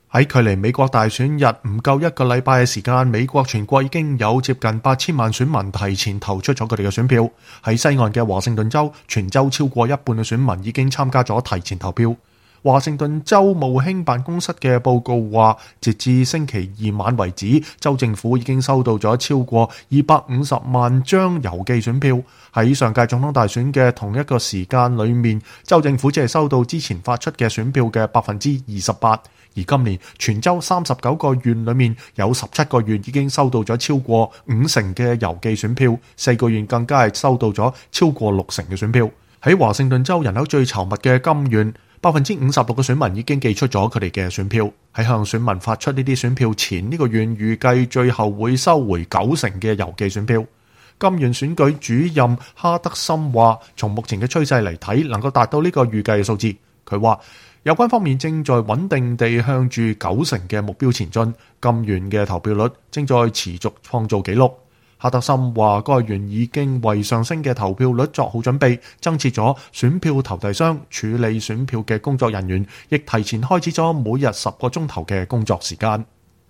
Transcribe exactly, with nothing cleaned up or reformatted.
喺距離美國大選日唔夠一個禮拜嘅時間，美國全國已經有接近八千萬選民提前投出咗佢哋嘅選票。喺西岸嘅華盛頓州，全州超過一半嘅選民已經參加咗提前投票。華盛頓州務卿辦公室嘅報告話，截至星期二晚為止，州政府已經收到咗超過二百五十萬張郵寄選票。喺上屆總統大選嘅同一個時間裏面，州政府只係收到之前發出嘅選票嘅百分之二十八。而今年全州三十九個縣裏面有十七個縣已經收到咗超過五成嘅郵寄選票，四個縣更加係收到咗超過六成嘅選票。喺華盛頓州人口最稠密嘅金縣，百分之五十六嘅選民已經寄出咗佢哋嘅選票。喺向選民發出呢啲選票前，呢個縣預計最後會收回九成嘅郵寄選票。金縣選舉主任哈德森話，從目前嘅趨勢嚟睇，能夠達到呢個預計嘅數字。佢話有關方面正在穩定地向住九成嘅目標前進，金縣嘅投票率正在持續創造紀錄。哈德森話，該縣已經為上升嘅投票率作好準備，增設咗選票投遞箱，處理選票嘅工作人員亦提前開始咗每日十個鐘頭嘅工作時間。